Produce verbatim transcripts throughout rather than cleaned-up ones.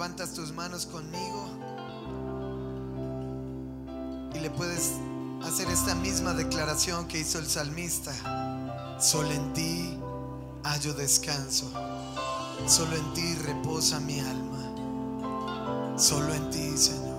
levantas tus manos conmigo y le puedes hacer esta misma declaración que hizo el salmista: solo en ti hallo descanso, solo en ti reposa mi alma, solo en ti, Señor.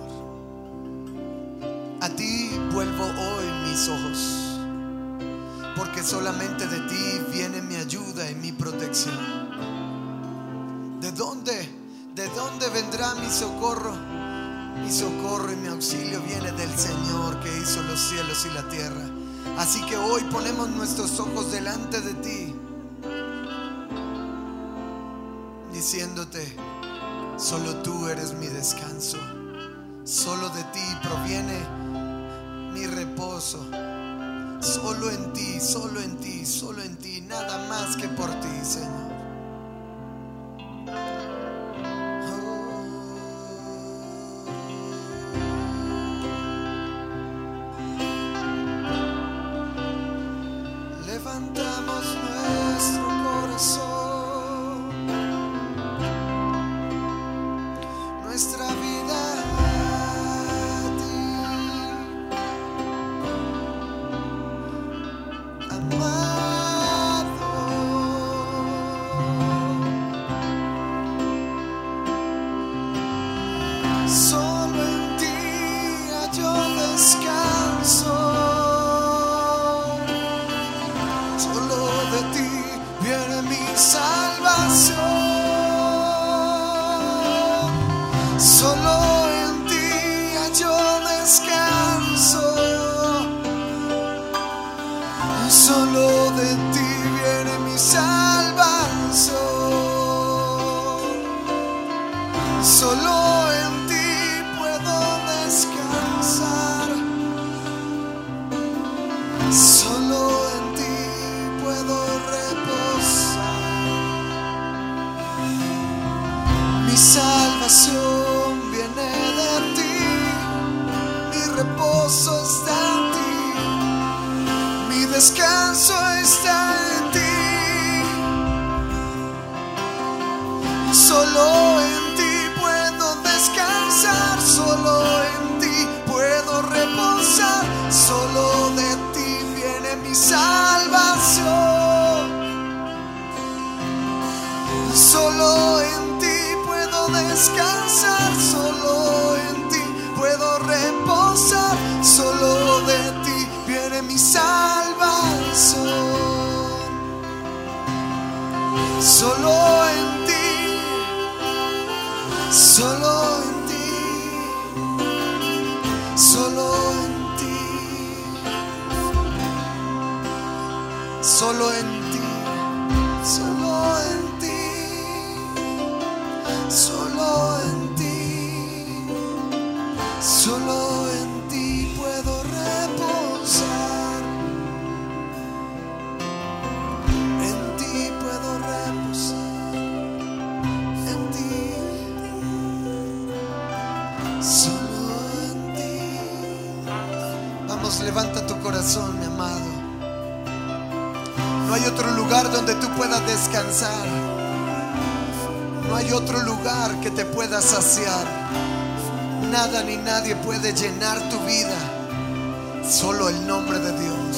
A ti vuelvo hoy mis ojos, porque solamente de ti viene mi ayuda y mi protección. ¿De dónde, de dónde vendrá mi socorro? Mi socorro y mi auxilio viene del Señor que hizo los cielos y la tierra. Así que hoy ponemos nuestros ojos delante de ti, diciéndote: solo tú eres mi descanso, solo de ti proviene mi reposo, solo en ti, solo en ti, solo en ti, nada más que por ti, Señor. Levantamos nuestro corazón, nuestra vida a ti, amado. Solo en ti hallo descanso. De ti viene mi salvación, solo en ti hallo descanso, solo de ti viene mi salvación, solo en ti puedo descansar, solo en ti puedo reposar. Mi salvación viene de ti, mi reposo está en ti, mi descanso está en ti. Solo en ti puedo descansar, solo en ti puedo reposar, solo de ti viene mi salvación, solo en ti puedo descansar, solo en ti puedo reposar, solo de ti viene mi salvación, solo en ti, solo en ti, solo en ti. Solo en ti, solo en ti, solo en ti, solo en ti puedo reposar, en ti puedo reposar, en ti, solo en ti. Vamos, levanta tu corazón, mi amado. No hay otro lugar donde tú puedas descansar. No hay otro lugar que te pueda saciar. Nada ni nadie puede llenar tu vida. Solo el nombre de Dios.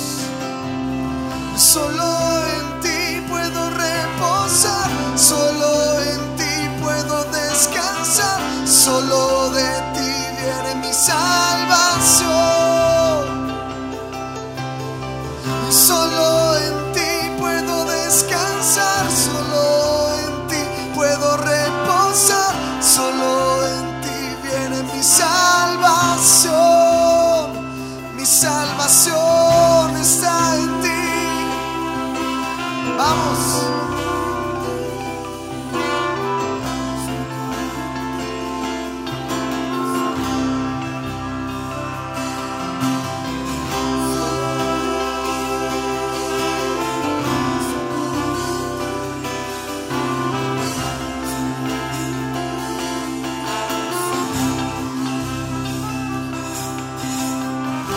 Solo en ti puedo reposar. Solo en ti puedo descansar. Solo de ti viene mi salvación. Solo en ti puedo descansar, solo en ti puedo reposar, solo en ti viene mi salvación, mi salvación está en ti. Vamos.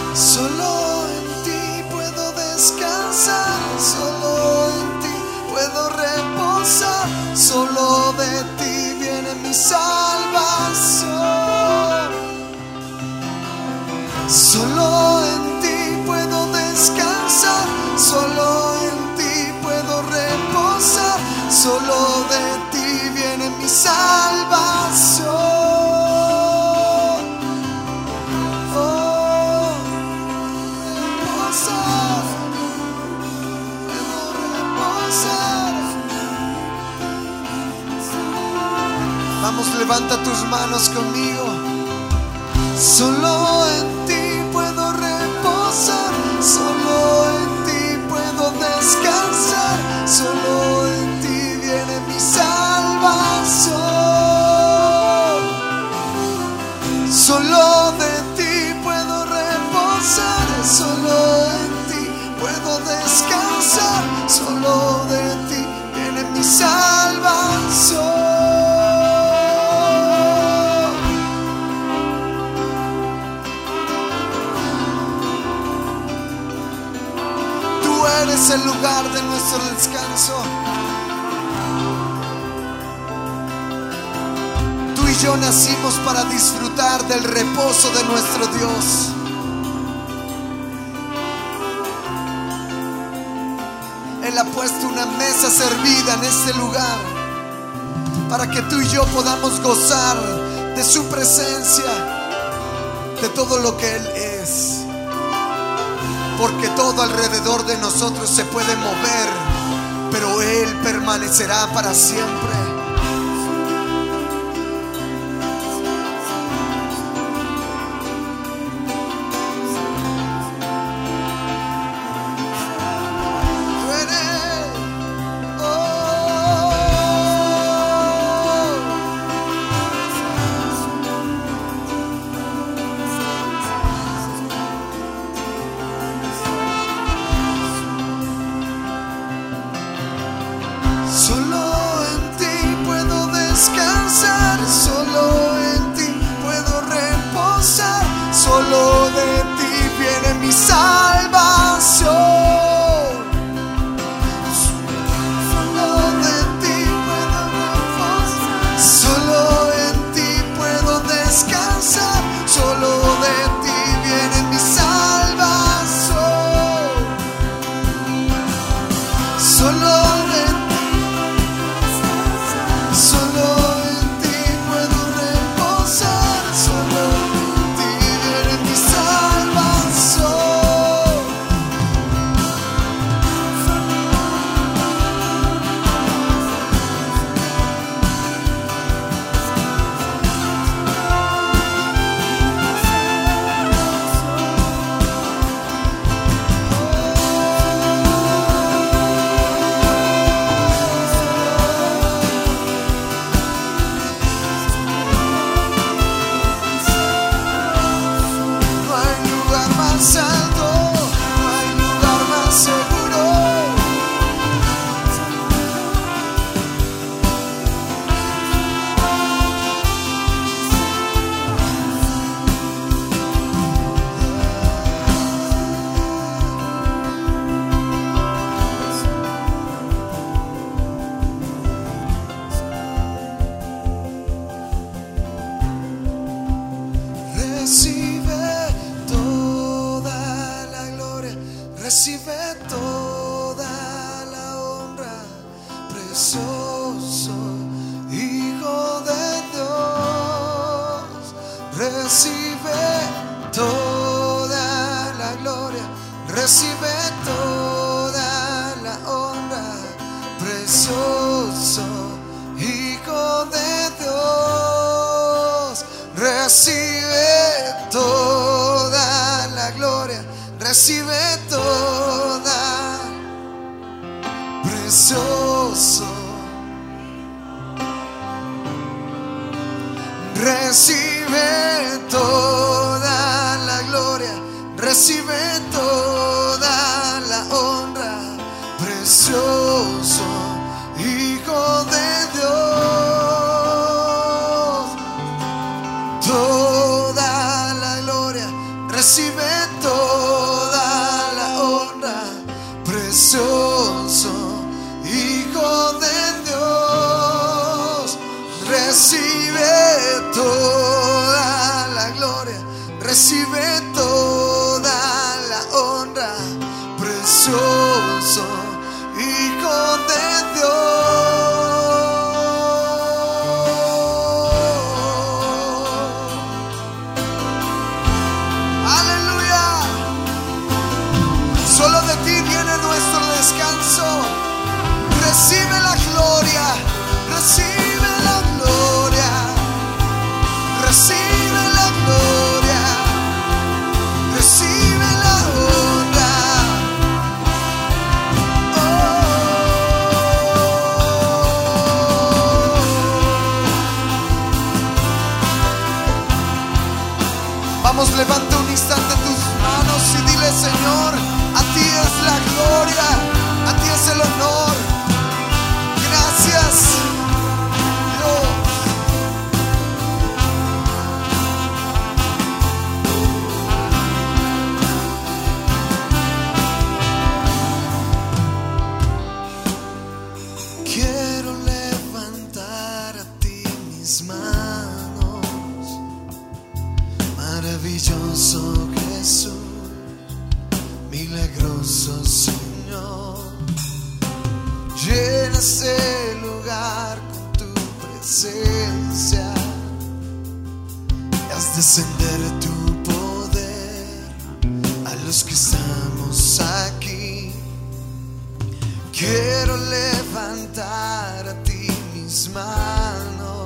Solo en ti puedo descansar, solo en ti puedo solo de ti viene mi salvación. Oh, reposar, puedo reposar. Vamos, levanta tus manos conmigo. Solo en ti puedo reposar, solo en ti puedo descansar, solo en ti viene mi salvación. Solo de ti puedo reposar, solo en ti puedo descansar, solo de ti viene mi salvación. Es el lugar de nuestro descanso. Tú y yo nacimos para disfrutar del reposo de nuestro Dios. Él ha puesto una mesa servida en este lugar para que tú y yo podamos gozar de su presencia, de todo lo que Él es. Porque todo alrededor de nosotros se puede mover, pero Él permanecerá para siempre. Tú eres, oh, solo en ti puedo descansar, solo en ti puedo reposar, solo de ti viene mi salvación. Solo de ti puedo reposar, solo en ti puedo descansar, solo de ti viene mi salvación. Solo de ti, solo en ti puedo reposar, solo en ti viene mi salvación. No hay lugar más alto, no hay lugar más seguro. Recibe toda la gloria, recibe toda la honra, precioso Hijo de Dios. Recibe toda la gloria, recibe toda la honra, precioso Hijo de Dios. Recibe toda la gloria, recibe toda, precioso. Recibe toda la gloria, recibe toda la honra, precioso Hijo de Dios. Toda la gloria, recibe toda la honra, precioso Hijo de Dios. Recibe toda la gloria, recibe toda la honra, precioso Hijo de Dios. Vamos, levanta un instante tus manos y dile: Señor, a ti es la gloria, a ti es el honor. Gracias, Dios. Quiero levantar a ti mis manos, maravilloso Jesús, milagroso Señor. Llena este lugar con tu presencia y haz descender tu poder a los que estamos aquí. Quiero levantar a ti mis manos,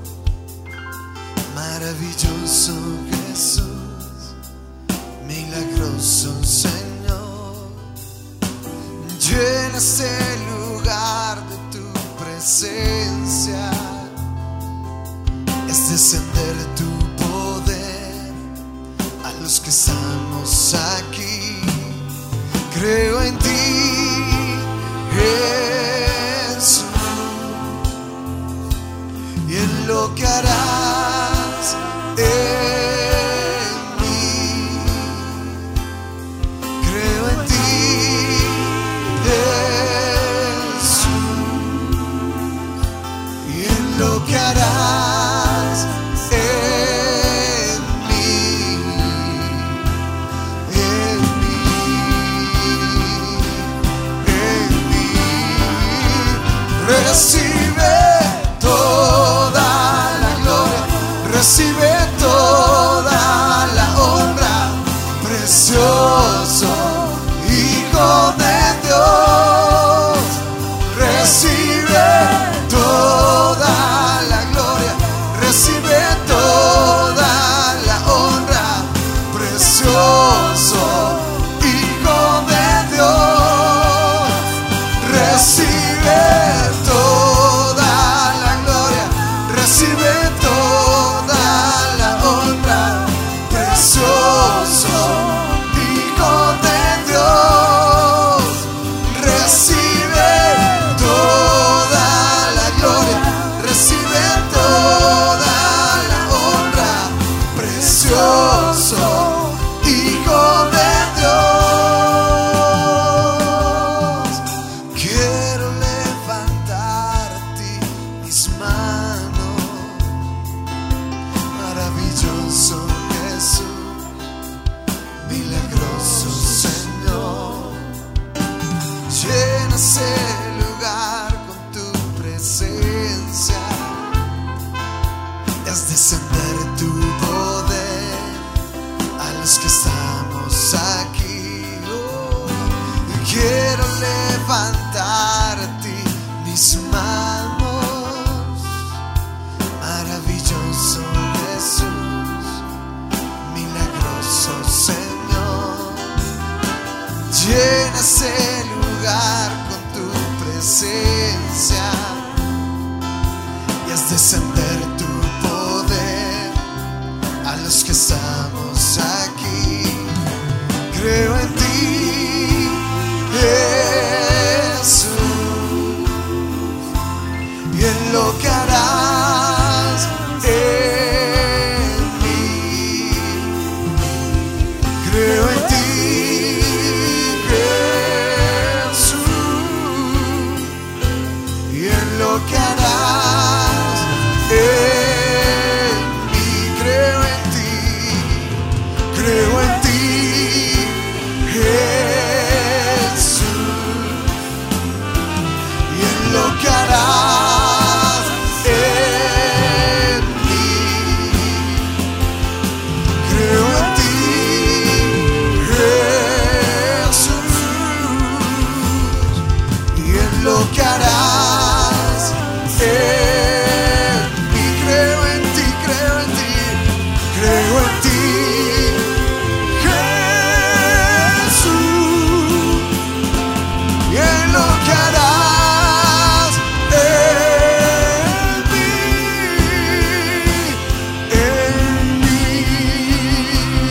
maravilloso Jesús, milagroso Señor. Llena este lugar de tu presencia, es descender tu poder a los que estamos aquí. Creo en ti, Jesús, y en lo que harás en mí. Creo en ti, Jesús, y en lo que harás en mí, en mí, en mí. Recibe toda la gloria, recibe toda la honra, precioso Hijo de Dios. Recibe toda la gloria, recibe toda la honra, precioso Hijo de Dios. Recibe toda la gloria, recibe toda la honra, precioso Hijo de Dios. Recibe toda la gloria, recibe toda la honra, precioso Hijo de Dios. Quiero levantar a ti mis manos, maravilloso Jesús, milagroso Señor. Llena ese lugar con tu presencia, es descender tu poder a los que estamos aquí. Oh, quiero levantar a ti mis manos, maravilloso Jesús, milagroso Señor. Llena ese lugar con tu presencia y haz descender tu poder a los que estamos aquí. Creo en ti, Jesús, y en lo que harás en mí. Creo en ti, Jesús, y en lo que harás en mí. Creo en ti, creo en ti, Jesús, y en lo que harás en mí. Creo en ti, Jesús, y en lo que harás en mí. Creo en ti, creo en ti, creo en ti, Jesús, y en lo que harás en mí, en mí.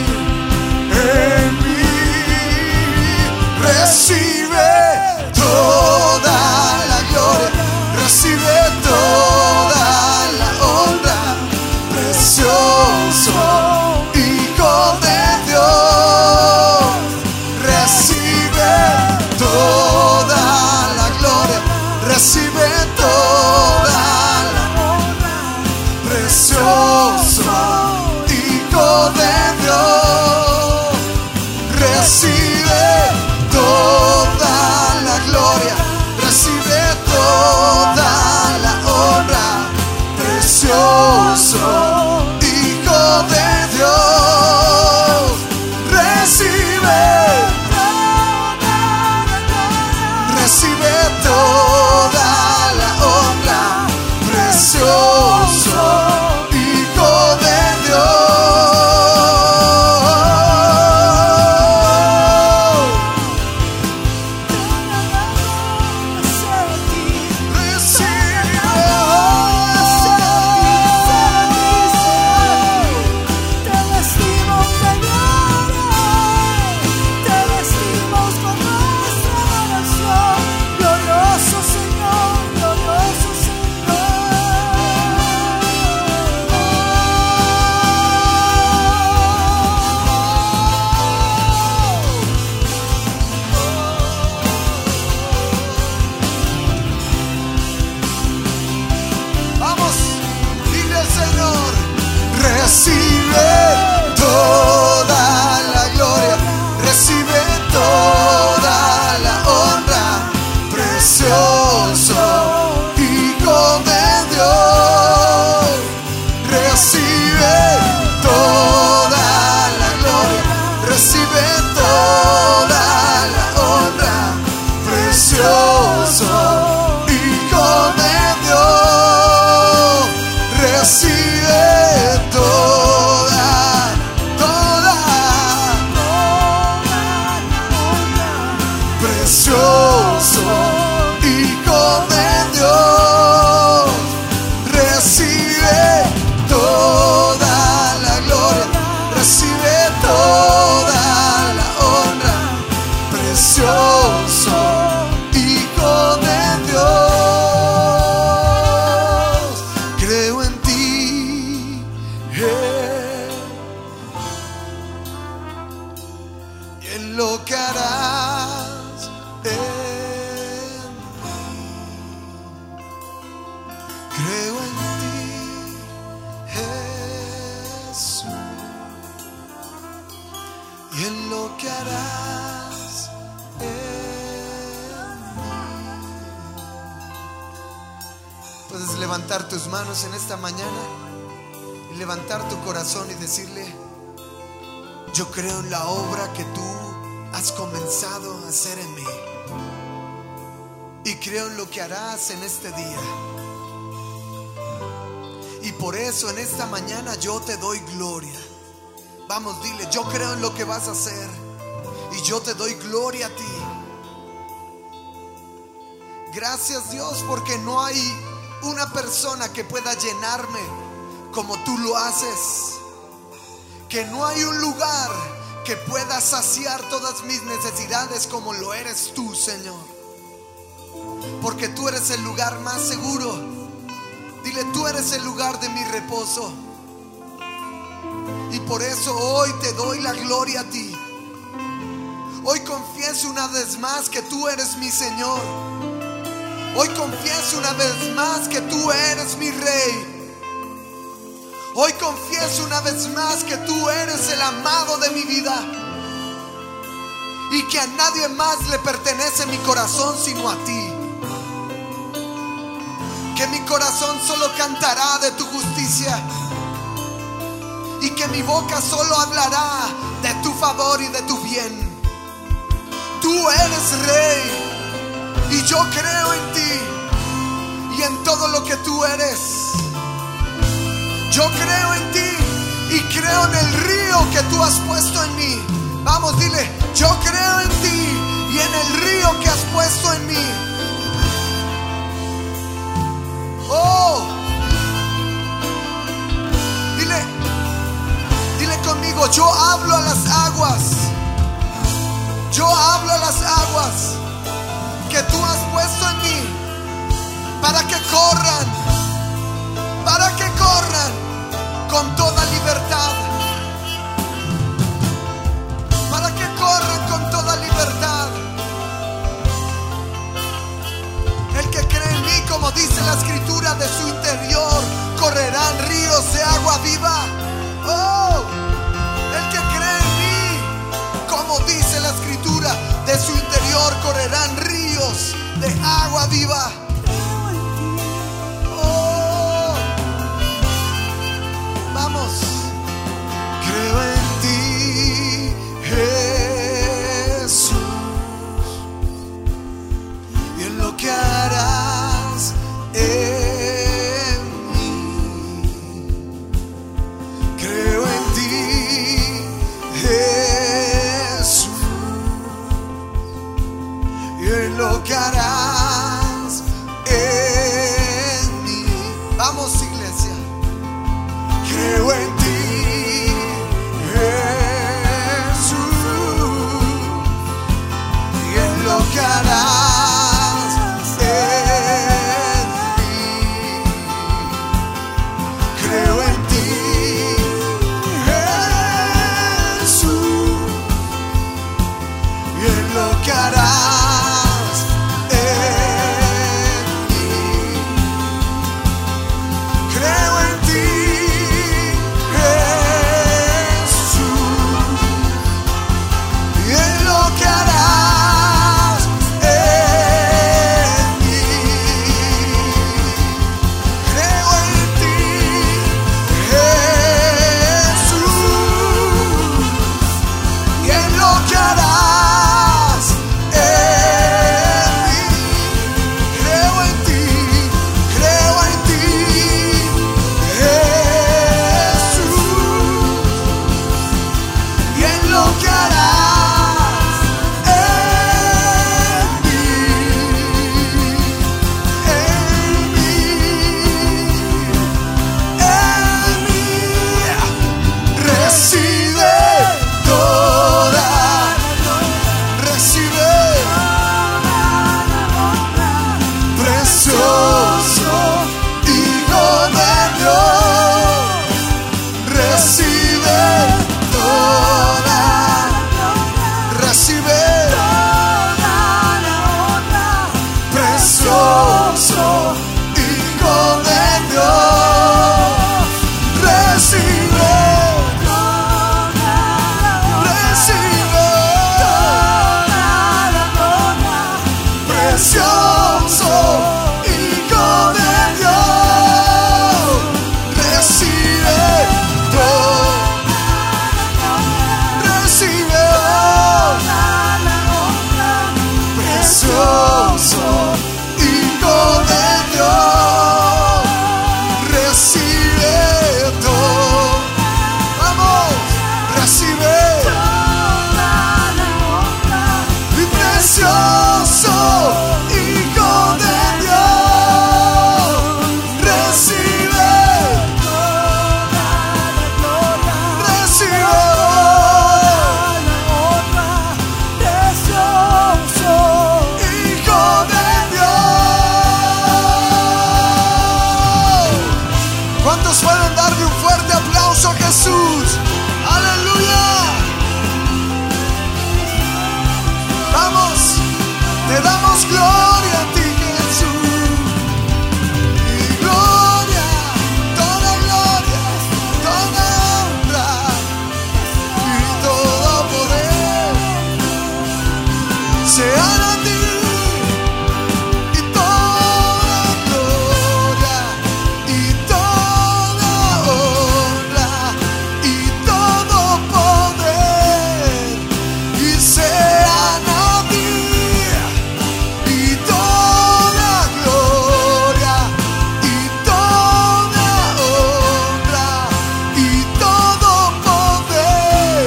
recibe toda la honra, precioso Hijo de levantar tus manos en esta mañana y levantar tu corazón y decirle: yo creo en la obra que tú has comenzado a hacer en mí y creo en lo que harás en este día, y por eso en esta mañana yo te doy gloria. Vamos, dile: yo creo en lo que vas a hacer y yo te doy gloria a ti. Gracias, Dios, porque no hay una persona que pueda llenarme como tú lo haces, que no hay un lugar que pueda saciar todas mis necesidades como lo eres tú, Señor, porque tú eres el lugar más seguro. Dile: tú eres el lugar de mi reposo, y por eso hoy te doy la gloria a ti. Hoy confieso una vez más que tú eres mi Señor. Hoy confieso una vez más que tú eres mi Rey. Hoy confieso una vez más que tú eres el amado de mi vida y que a nadie más le pertenece mi corazón sino a ti. Que mi corazón solo cantará de tu justicia y que mi boca solo hablará de tu favor y de tu bien. Tú eres Rey y yo creo en ti y en todo lo que tú eres. Yo creo en ti y creo en el río que tú has puesto en mí. Vamos, dile: yo creo en ti y en el río que has puesto en mí. Oh, dile, dile conmigo: yo hablo a las aguas. Yo hablo a las aguas que tú has puesto en mí para que corran, para que corran con toda libertad, para que corran con toda libertad. El que cree en mí, como dice la escritura, de su interior correrán ríos de agua viva. Oh, el que cree en mí, como dice la escritura, de su interior correrán ríos de agua viva. Oh, vamos. Creo en ti, Jesús. precioso Hijo de Dios, recibe, recibe precioso Hijo de Dios, recibe todo, recibe precioso Hijo de Dios, recibe todo, vamos, recibe y precioso Hijo de Dios, recibe, recibe Hijo de Dios. ¿Cuántos pueden darle un fuerte aplauso a Jesús? ¡Aleluya! Vamos, te damos gloria a ti, Jesús. Y gloria, toda gloria, toda honra y todo poder sean a ti. Y toda gloria y toda honra y todo poder y sean a ti. Y toda gloria y toda honra y todo poder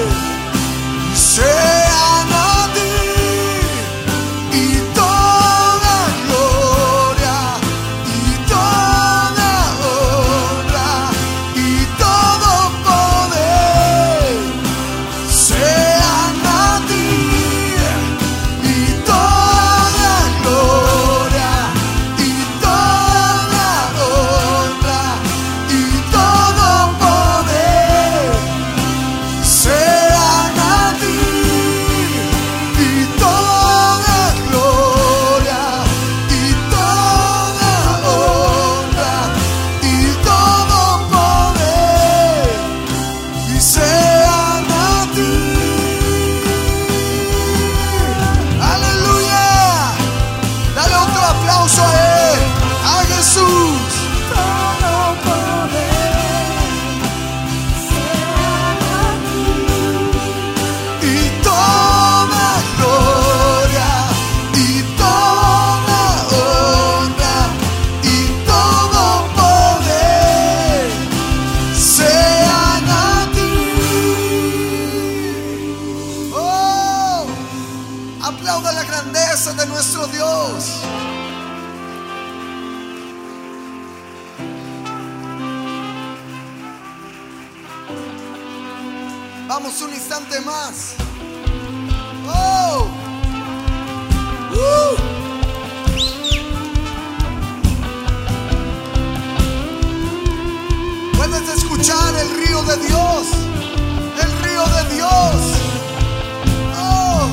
sean a ti. Y toda gloria y toda honra y todo poder sean a ti. Y toda gloria y toda honra y todo poder sean a ti. Y toda gloria y toda honra y todo poder y sean a ti. Aleluya. Dale otro aplauso a Él, a Jesús. Y toda gloria y toda honra y todo poder sean a ti. Oh, aplauda la grandeza de nuestro Dios. Vamos un instante más. Oh. Uh. Puedes escuchar el río de Dios, el río de Dios. Oh.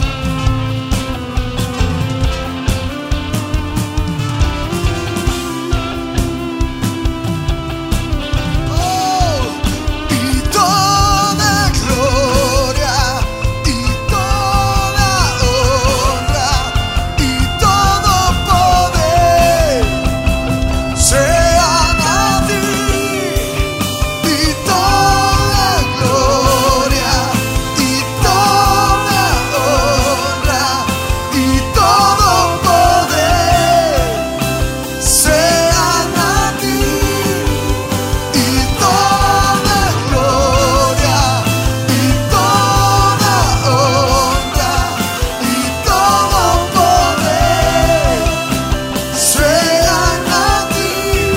Oh. Y toda gloria y toda honra y todo poder sean a ti. Y toda gloria y toda honra y todo poder sean a ti. Y toda gloria y toda honra y todo poder sean a ti.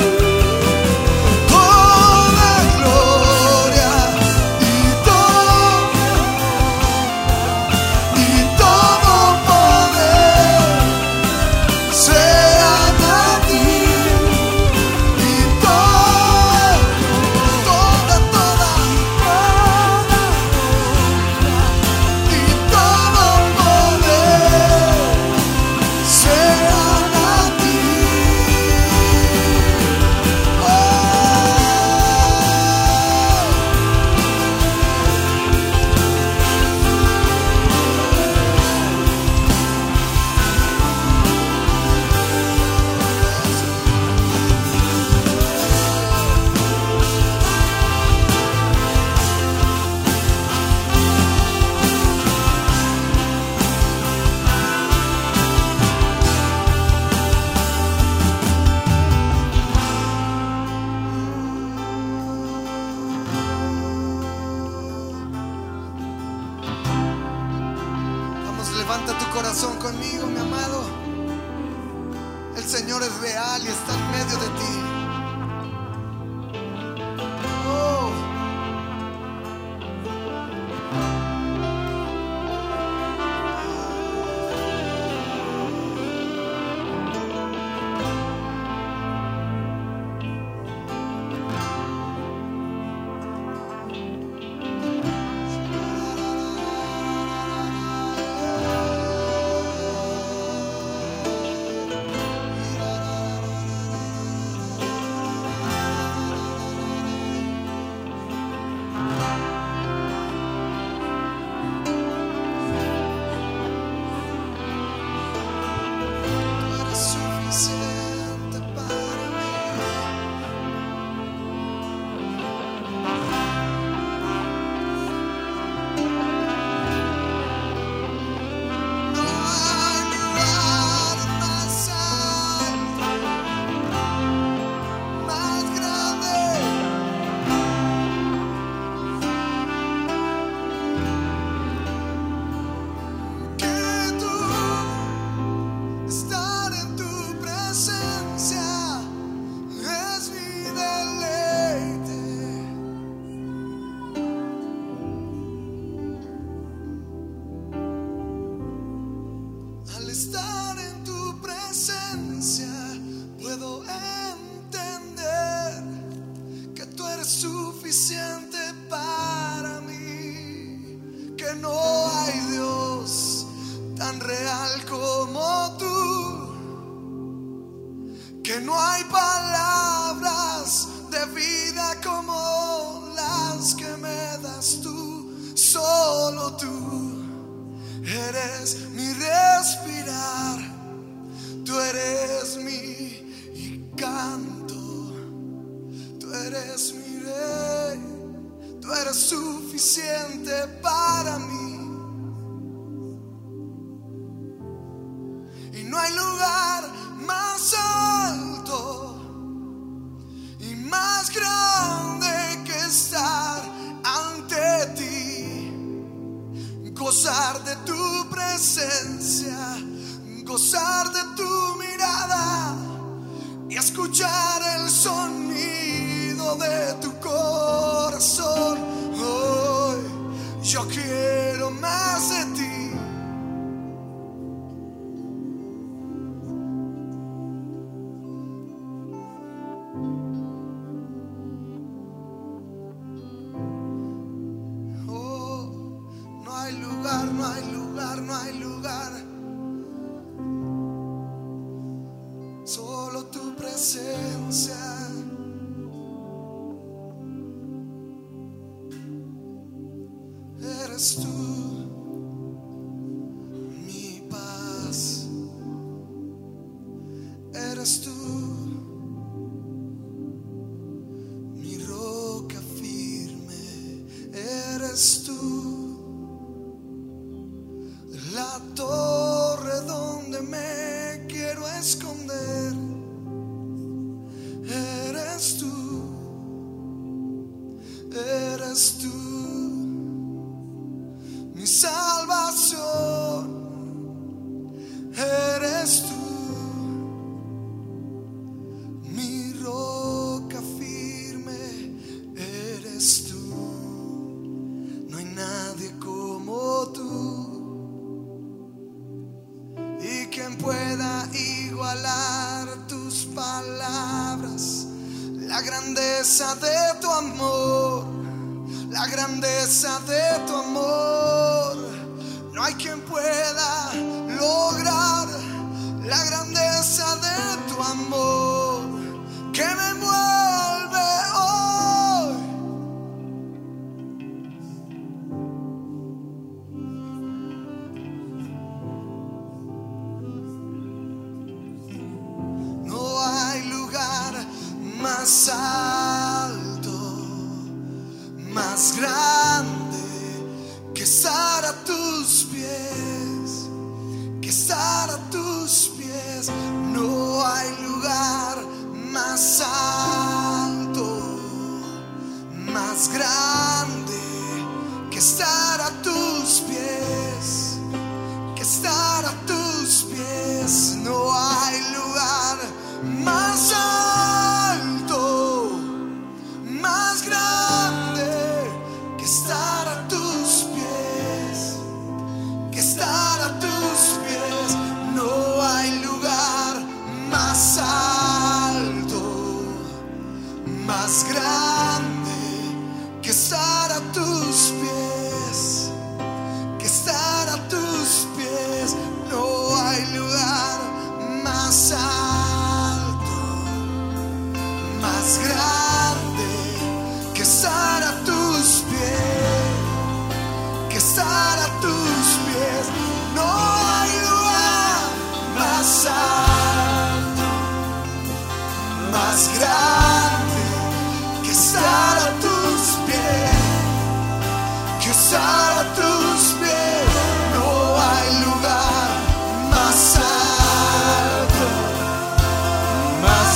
Toda gloria y todo y todo poder sean a ti. Y toda, toda, toda y todo poder sean a ti. El Señor es real y está en medio de ti. Oh. Que no hay palabras de vida como las que me das tú. Solo tú eres mi respirar, tú eres mi canto, tú eres mi rey, tú eres suficiente para mí. Y no hay lugar más alto y más grande que estar ante ti, gozar de tu presencia, gozar de tu mirada y escuchar el sonido de tu corazón. Hoy yo quiero más de ti. No hay lugar, no hay lugar, solo tu presencia. Eres tú mi paz, eres tú mi roca firme, eres tú la torre donde me quiero esconder. Eres tú, eres tú mi salvación, eres tú mi roca firme, eres tú. No hay nadie como tú. ¿Quién pueda igualar tus palabras? La grandeza de tu amor, la grandeza de tu amor. No hay quien pueda lograr la grandeza de tu amor que me envuelve hoy. Más alto, más grande que estar a tus pies, que estar a tus pies. No hay lugar más alto, más grande que estar a tus pies, que estar a tus pies. No hay lugar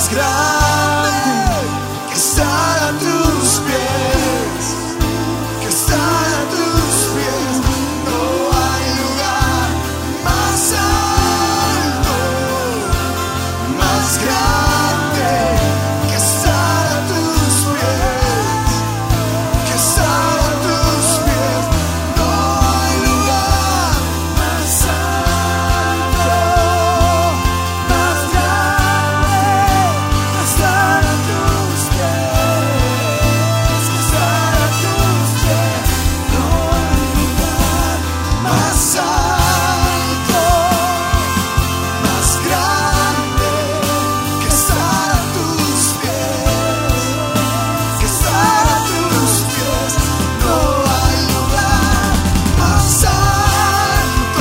más grande que estar a tus pies, que estar a tus pies. No hay lugar más alto, más grande que estar a tus pies, que estar a tus pies. No hay lugar más alto, más grande que estar a tus pies, que estar a tus pies. No hay lugar más alto, más grande que estar a tus pies, que estar a tus pies. No hay lugar más alto,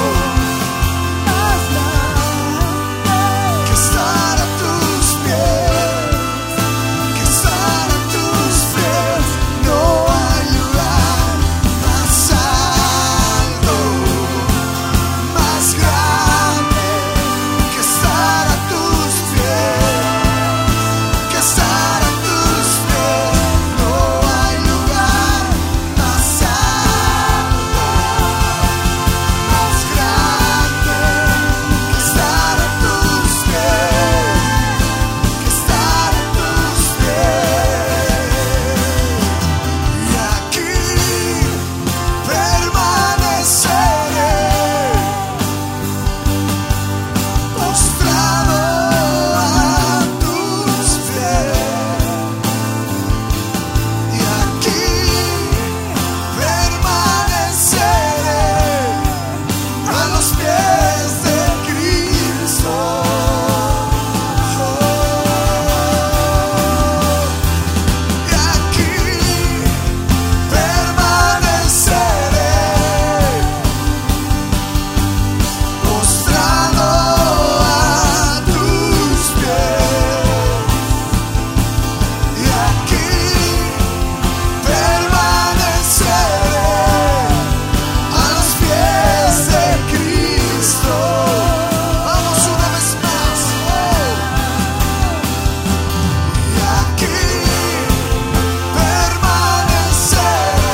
más grande que estar a tus pies, que estar a tus pies. No hay lugar más alto, más grande que estar a tus pies, que estar a tus pies. No hay lugar más alto, más grande que estar a tus pies, que estar a tus pies. Y aquí permaneceré, postrado a tus pies. Y aquí permaneceré a los pies de Cristo. Y aquí permaneceré, postrado a tus pies. Y aquí permaneceré a los pies de Cristo. Vamos una vez más. Y aquí permaneceré,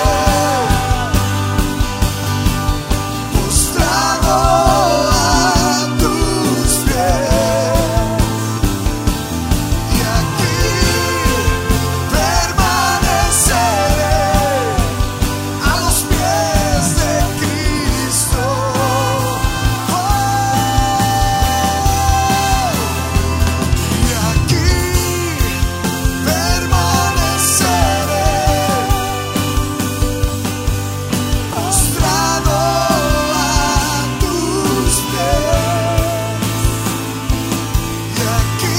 postrado a tus pies. Y aquí permaneceré a los pies de Cristo. Y aquí permaneceré, postrado a tus pies. Y aquí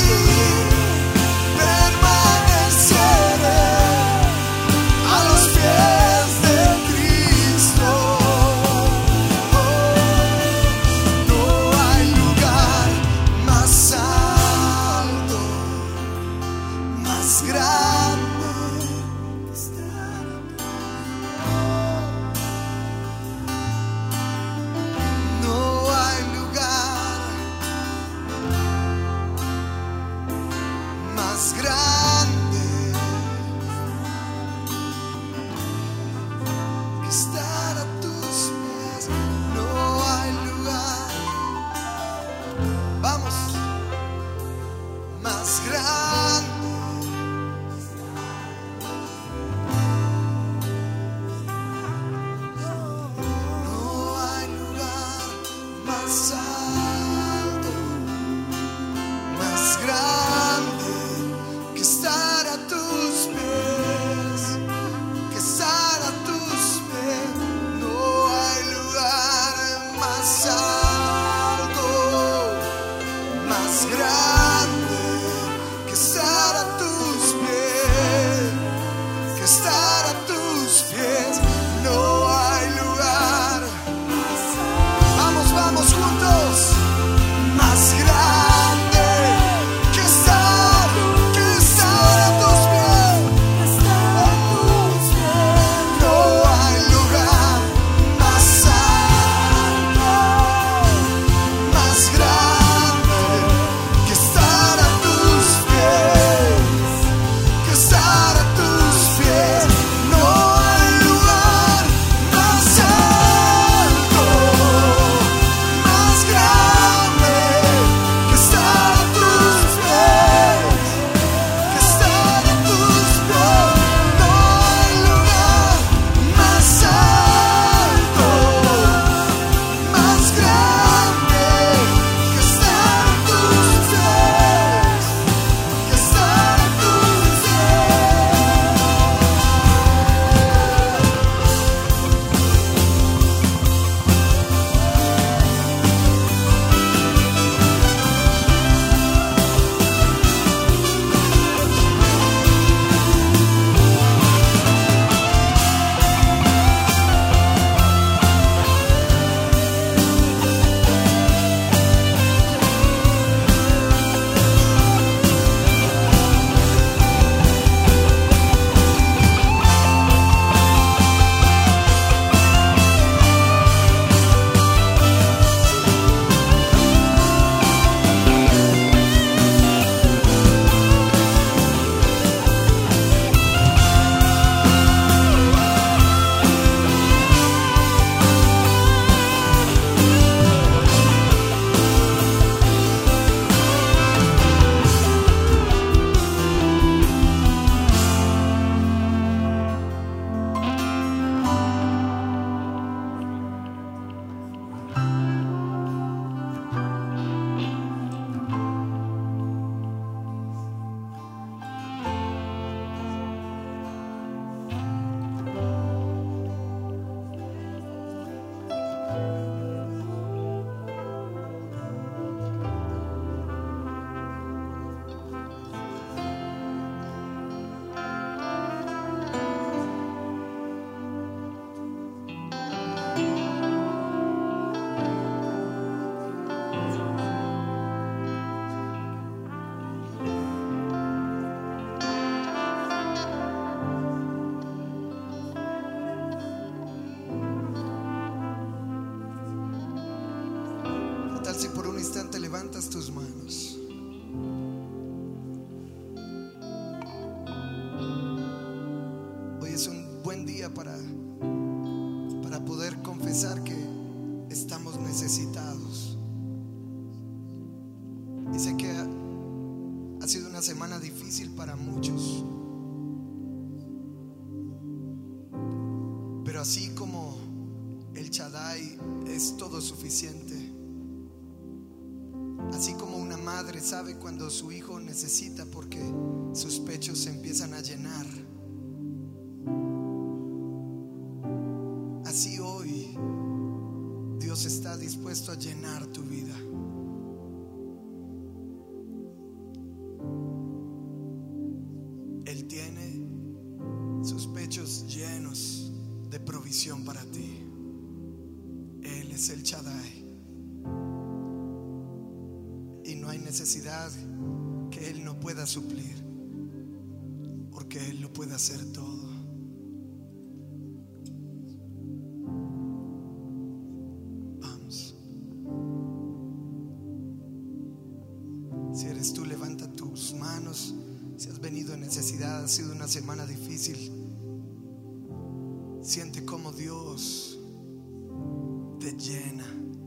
permaneceré a los pies de Cristo. No hay lugar más alto, más grande que estar. No hay lugar más grande que estar a tus pies. No hay lugar, vamos, más grande. No hay lugar más alto, más grande que estar a tus pies, que estar a tus pies. No hay lugar más alto, más grande levantas tus manos, hoy es un buen día para, para poder confesar que estamos necesitados. Y sé que ha, ha sido una semana difícil para muchos, pero así como el Shaddai es todo suficiente, así como una madre sabe cuando su hijo necesita porque sus pechos se empiezan a llenar, así hoy Dios está dispuesto a llenar tu vida. Él tiene sus pechos llenos de provisión para ti. Él es el Shaddai, y no hay necesidad que Él no pueda suplir, porque Él lo puede hacer todo. Vamos. Si eres tú, levanta tus manos. Si has venido en necesidad, ha sido una semana difícil, siente cómo Dios te llena.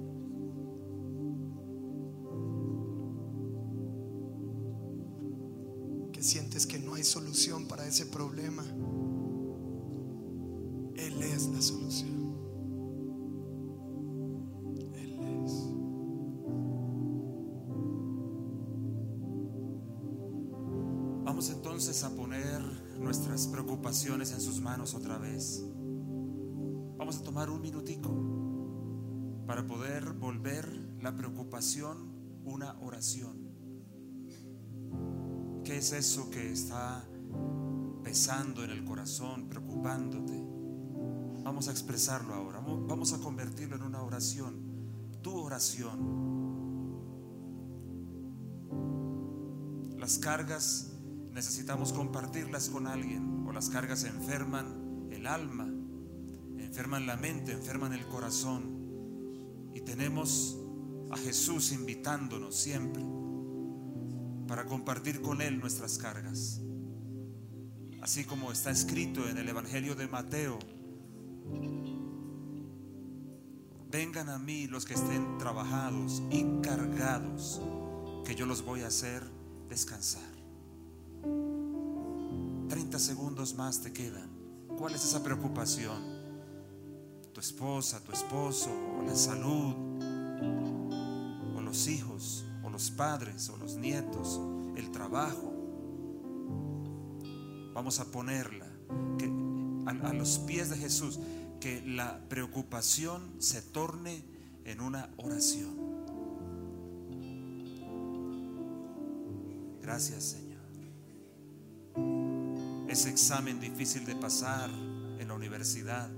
Que sientes que no hay solución para ese problema. Él es la solución. Él es. Vamos entonces a poner nuestras preocupaciones en sus manos otra vez. Vamos a tomar un minutico para poder volver la preocupación una oración. ¿Qué es eso que está pesando en el corazón, preocupándote? Vamos a expresarlo ahora. Vamos a convertirlo en una oración. Tu oración. Las cargas necesitamos compartirlas con alguien, o las cargas enferman el alma, enferman la mente, enferman el corazón, y tenemos a Jesús invitándonos siempre para compartir con Él nuestras cargas. Así como está escrito en el Evangelio de Mateo: vengan a mí los que estén trabajados y cargados, que yo los voy a hacer descansar. treinta segundos más te quedan. ¿Cuál es esa preocupación? Tu esposa, tu esposo, o la salud, o los hijos, o los padres, o los nietos, el trabajo. Vamos a ponerla que, a, a los pies de Jesús, que la preocupación se torne en una oración. Gracias, Señor. Ese examen difícil de pasar en la universidad,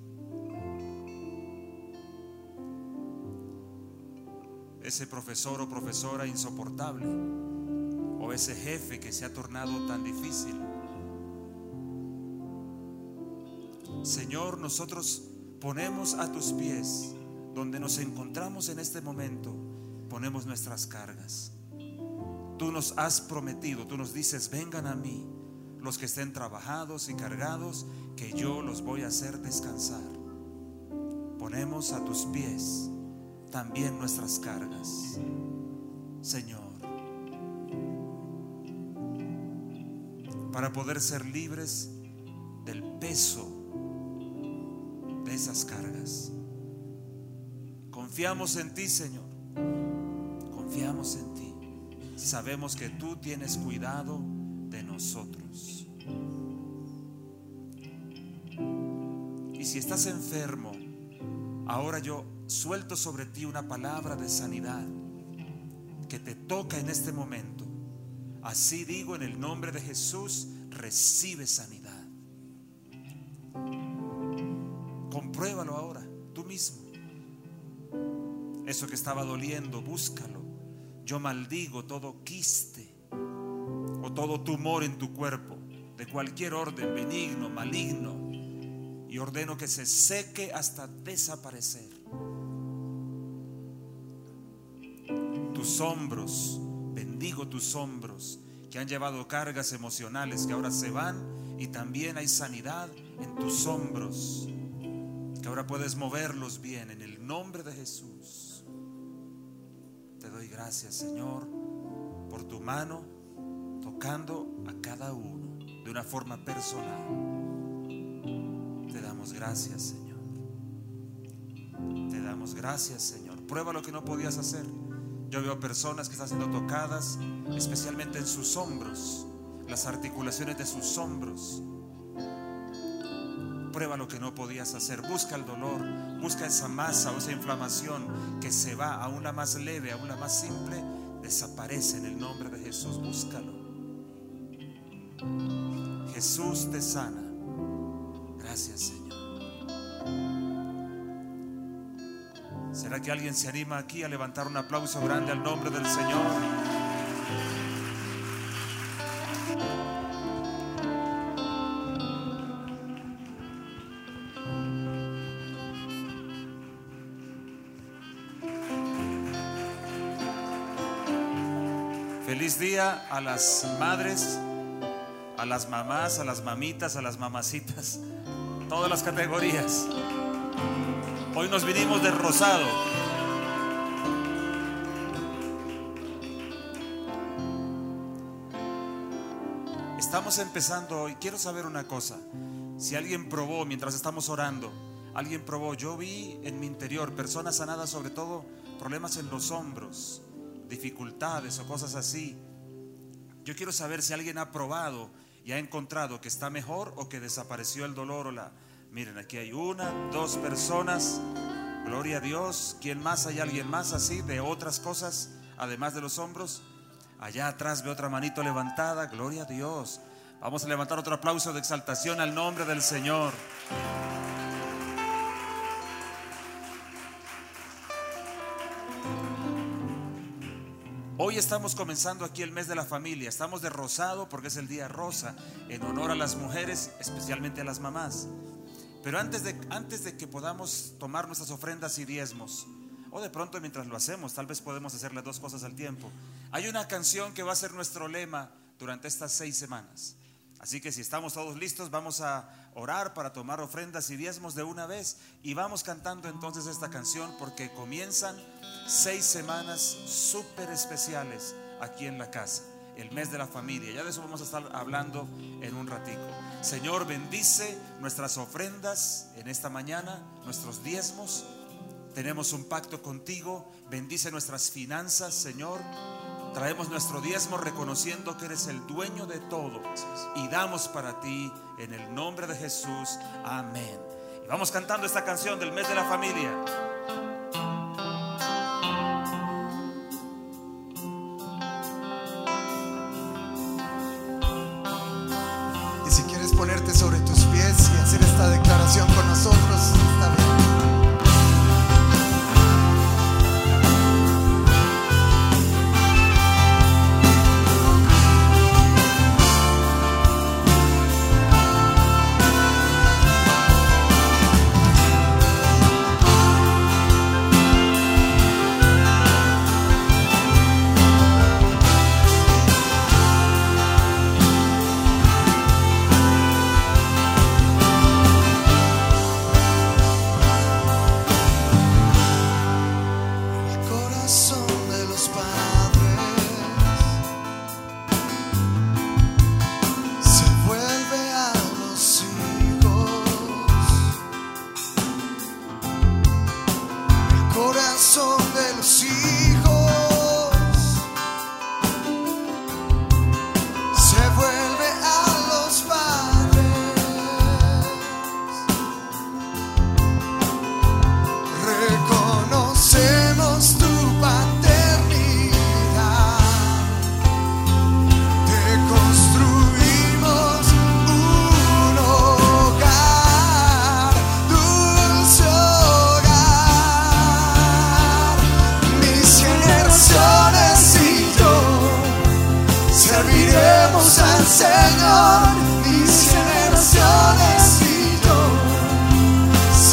ese profesor o profesora insoportable, o ese jefe que se ha tornado tan difícil. Señor, nosotros ponemos a tus pies, donde nos encontramos en este momento, ponemos nuestras cargas. Tú nos has prometido, tú nos dices: vengan a mí los que estén trabajados y cargados, que yo los voy a hacer descansar. Ponemos a tus pies también nuestras cargas, Señor, para poder ser libres del peso de esas cargas. Confiamos en ti, Señor, confiamos en ti. Sabemos que tú tienes cuidado de nosotros. Y si estás enfermo, ahora yo suelto sobre ti una palabra de sanidad que te toca en este momento. Así digo, en el nombre de Jesús, recibe sanidad. Compruébalo ahora, tú mismo. Eso que estaba doliendo, búscalo. Yo maldigo todo quiste o todo tumor en tu cuerpo, de cualquier orden, benigno, maligno, y ordeno que se seque hasta desaparecer. Tus tus hombros, bendigo tus hombros que han llevado cargas emocionales que ahora se van, y también hay sanidad en tus hombros que ahora puedes moverlos bien en el nombre de Jesús. Te doy gracias, Señor, por tu mano tocando a cada uno de una forma personal. Te damos gracias, Señor. Te damos gracias, Señor. Prueba lo que no podías hacer. Yo veo personas que están siendo tocadas, especialmente en sus hombros, las articulaciones de sus hombros. Prueba lo que no podías hacer. Busca el dolor, busca esa masa o esa inflamación que se va, aún la más leve, aún la más simple, desaparece en el nombre de Jesús. Búscalo. Jesús te sana. Gracias, Señor. ¿Será que alguien se anima aquí a levantar un aplauso grande al nombre del Señor? Feliz día a las madres, a las mamás, a las mamitas, a las mamacitas, todas las categorías. Hoy nos vinimos de rosado. Estamos empezando hoy. Quiero saber una cosa. Si alguien probó mientras estamos orando, alguien probó, yo vi en mi interior personas sanadas, sobre todo problemas en los hombros, dificultades o cosas así. Yo quiero saber si alguien ha probado y ha encontrado que está mejor o que desapareció el dolor o la... Miren, aquí hay una, dos personas. Gloria a Dios. ¿Quién más? ¿Hay alguien más así de otras cosas además de los hombros? Allá atrás veo otra manito levantada. Gloria a Dios. Vamos a levantar otro aplauso de exaltación al nombre del Señor. Hoy estamos comenzando aquí el mes de la familia. Estamos de rosado porque es el día rosa, en honor a las mujeres, especialmente a las mamás. Pero antes de, antes de que podamos tomar nuestras ofrendas y diezmos, o de pronto mientras lo hacemos, tal vez podemos hacer las dos cosas al tiempo. Hay una canción que va a ser nuestro lema durante estas seis semanas. Así que si estamos todos listos, vamos a orar para tomar ofrendas y diezmos de una vez. Y vamos cantando entonces esta canción, porque comienzan seis semanas súper especiales aquí en la casa. El mes de la familia. Ya de eso vamos a estar hablando en un ratico. Señor, bendice nuestras ofrendas en esta mañana, nuestros diezmos. Tenemos un pacto contigo. Bendice nuestras finanzas, Señor. Traemos nuestro diezmo reconociendo que eres el dueño de todo y damos para ti en el nombre de Jesús. Amén. Y vamos cantando esta canción del mes de la familia. Ponerte sobre tus pies y hacer esta declaración con nosotros, está bien.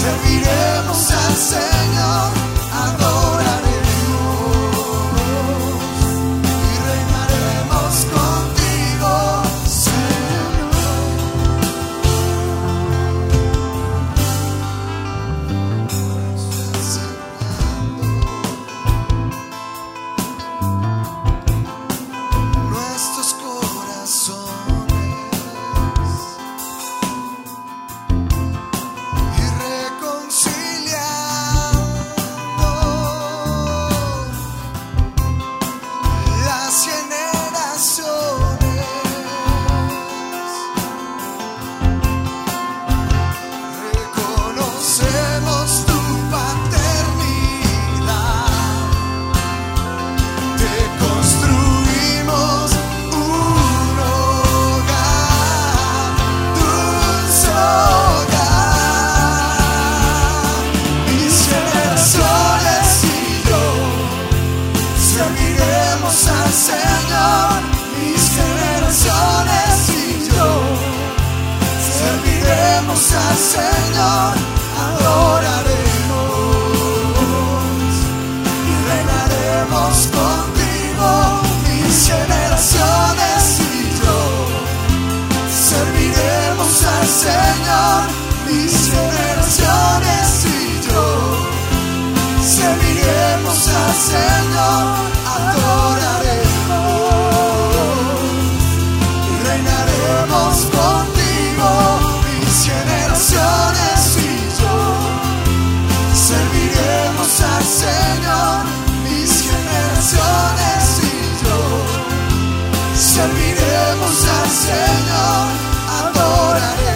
Serviremos al Señor, adoraremos. serviremos al Señor, adoraremos.